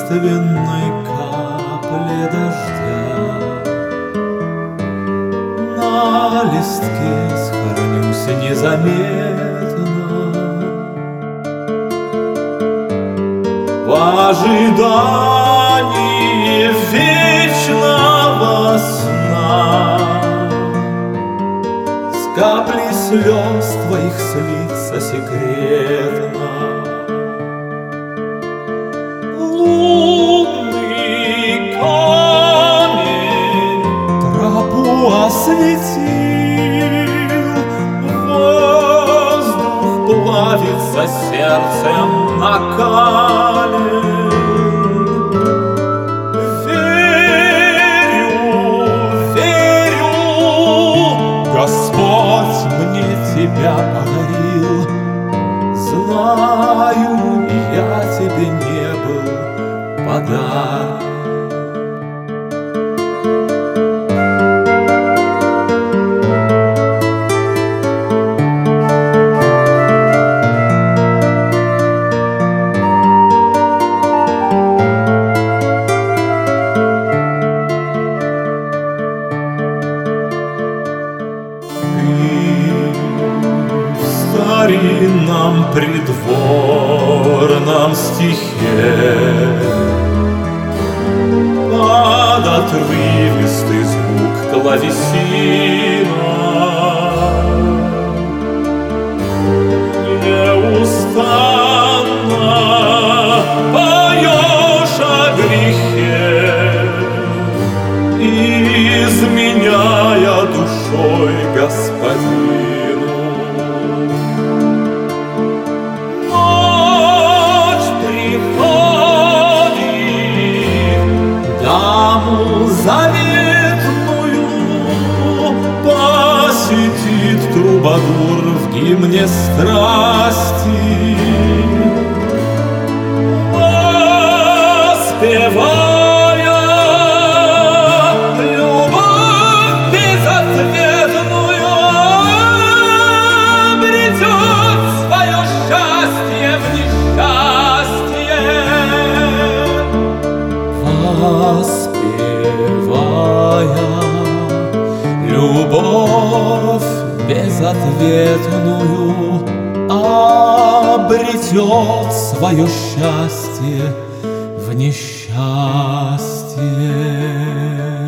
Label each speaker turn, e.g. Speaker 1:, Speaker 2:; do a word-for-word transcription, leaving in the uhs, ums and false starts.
Speaker 1: таинственной капле дождя. На листке схоронюсь незаметно в ожидании вечного сна. С капли слез твоих слиться секретно. Лунный камень тропу осветил, воздух плавится сердцем накален. Верю, верю, Господь мне тебя подарил. Знаю, я тебе не был подарок. В старинном придворном стихе под отрывистый звук клавесина неустанно поешь о грехе, изменяя душой господину. Ночь приходит, даму заветную посетит трубадур в гимне страсти, воспевая любовь безответную, обретет свое счастье в несчастье. Воспевая любовь безответную, обретет свое счастье в несчастье.